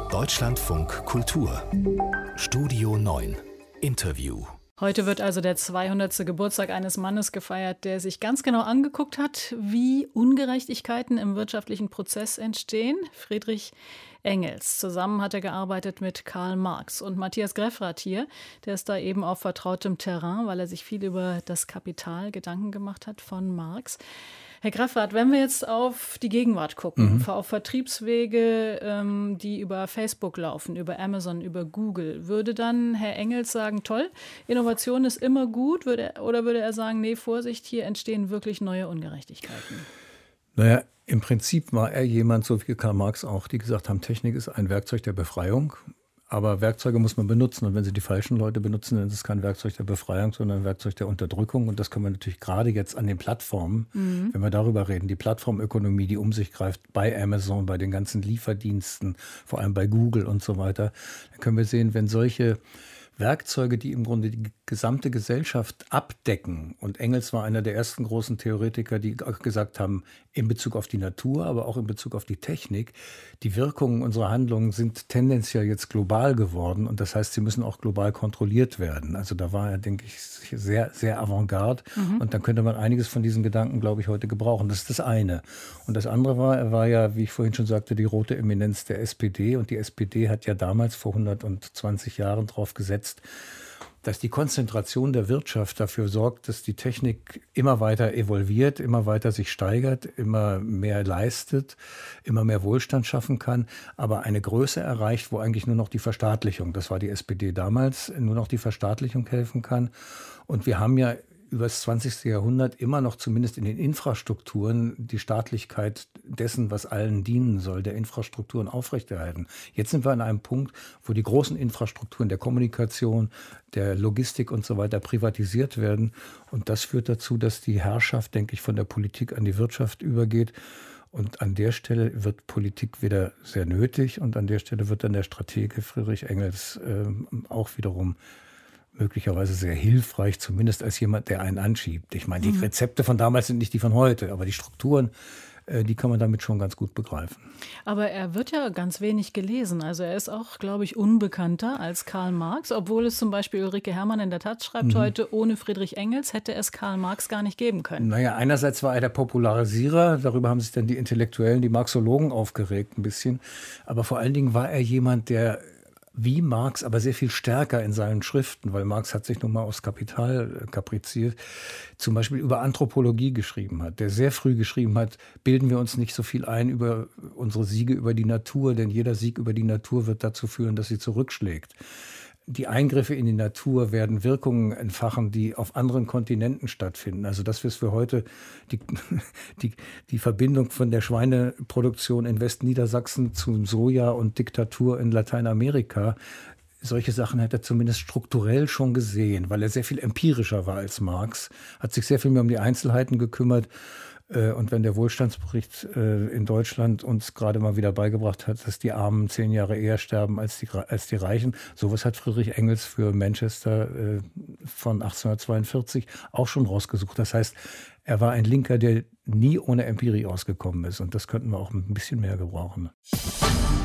Deutschlandfunk Kultur Studio 9 Interview. Heute wird also der 200. Geburtstag eines Mannes gefeiert, der sich ganz genau angeguckt hat, wie Ungerechtigkeiten im wirtschaftlichen Prozess entstehen. Friedrich Engels. Zusammen hat er gearbeitet mit Karl Marx. Und Matthias Greffrath hier, der ist da eben auf vertrautem Terrain, weil er sich viel über das Kapital Gedanken gemacht hat von Marx. Herr Greffrath, wenn wir jetzt auf die Gegenwart gucken, auf Vertriebswege, die über Facebook laufen, über Amazon, über Google, würde dann Herr Engels sagen, toll, Innovation ist immer gut, oder würde er sagen, nee, Vorsicht, hier entstehen wirklich neue Ungerechtigkeiten? Naja, im Prinzip war er jemand, so wie Karl Marx auch, die gesagt haben, Technik ist ein Werkzeug der Befreiung. Aber Werkzeuge muss man benutzen. Und wenn sie die falschen Leute benutzen, dann ist es kein Werkzeug der Befreiung, sondern ein Werkzeug der Unterdrückung. Und das können wir natürlich gerade jetzt an den Plattformen, wenn wir darüber reden, die Plattformökonomie, die um sich greift bei Amazon, bei den ganzen Lieferdiensten, vor allem bei Google und so weiter, dann können wir sehen, wenn solche Werkzeuge, die im Grunde die gesamte Gesellschaft abdecken. Und Engels war einer der ersten großen Theoretiker, die gesagt haben, in Bezug auf die Natur, aber auch in Bezug auf die Technik, die Wirkungen unserer Handlungen sind tendenziell jetzt global geworden. Und das heißt, sie müssen auch global kontrolliert werden. Also da war er, denke ich, sehr, sehr avantgarde. Und dann könnte man einiges von diesen Gedanken, glaube ich, heute gebrauchen. Das ist das eine. Und das andere war, er war ja, wie ich vorhin schon sagte, die rote Eminenz der SPD. Und die SPD hat ja damals vor 120 Jahren drauf gesetzt, dass die Konzentration der Wirtschaft dafür sorgt, dass die Technik immer weiter evolviert, immer weiter sich steigert, immer mehr leistet, immer mehr Wohlstand schaffen kann, aber eine Größe erreicht, wo eigentlich nur noch die Verstaatlichung, das war die SPD damals, nur noch die Verstaatlichung helfen kann. Und wir haben ja über das 20. Jahrhundert immer noch zumindest in den Infrastrukturen die Staatlichkeit dessen, was allen dienen soll, der Infrastrukturen aufrechterhalten. Jetzt sind wir an einem Punkt, wo die großen Infrastrukturen der Kommunikation, der Logistik und so weiter privatisiert werden. Und das führt dazu, dass die Herrschaft, denke ich, von der Politik an die Wirtschaft übergeht. Und an der Stelle wird Politik wieder sehr nötig. Und an der Stelle wird dann der Stratege Friedrich Engels auch wiederum möglicherweise sehr hilfreich, zumindest als jemand, der einen anschiebt. Ich meine, die Rezepte von damals sind nicht die von heute, aber die Strukturen, die kann man damit schon ganz gut begreifen. Aber er wird ja ganz wenig gelesen. Also er ist auch, glaube ich, unbekannter als Karl Marx, obwohl es zum Beispiel Ulrike Herrmann in der Taz schreibt heute, ohne Friedrich Engels hätte es Karl Marx gar nicht geben können. Naja, einerseits war er der Popularisierer, darüber haben sich dann die Intellektuellen, die Marxologen aufgeregt ein bisschen, aber vor allen Dingen war er jemand, der wie Marx, aber sehr viel stärker in seinen Schriften, weil Marx hat sich nun mal aufs Kapital kapriziert, zum Beispiel über Anthropologie geschrieben hat, der sehr früh geschrieben hat, bilden wir uns nicht so viel ein über unsere Siege über die Natur, denn jeder Sieg über die Natur wird dazu führen, dass sie zurückschlägt. Die Eingriffe in die Natur werden Wirkungen entfachen, die auf anderen Kontinenten stattfinden. Also das ist für heute die Verbindung von der Schweineproduktion in Westniedersachsen zum Soja und Diktatur in Lateinamerika. Solche Sachen hat er zumindest strukturell schon gesehen, weil er sehr viel empirischer war als Marx, hat sich sehr viel mehr um die Einzelheiten gekümmert. Und wenn der Wohlstandsbericht in Deutschland uns gerade mal wieder beigebracht hat, dass die Armen 10 Jahre eher sterben als die Reichen, sowas hat Friedrich Engels für Manchester von 1842 auch schon rausgesucht. Das heißt, er war ein Linker, der nie ohne Empirie ausgekommen ist. Und das könnten wir auch ein bisschen mehr gebrauchen.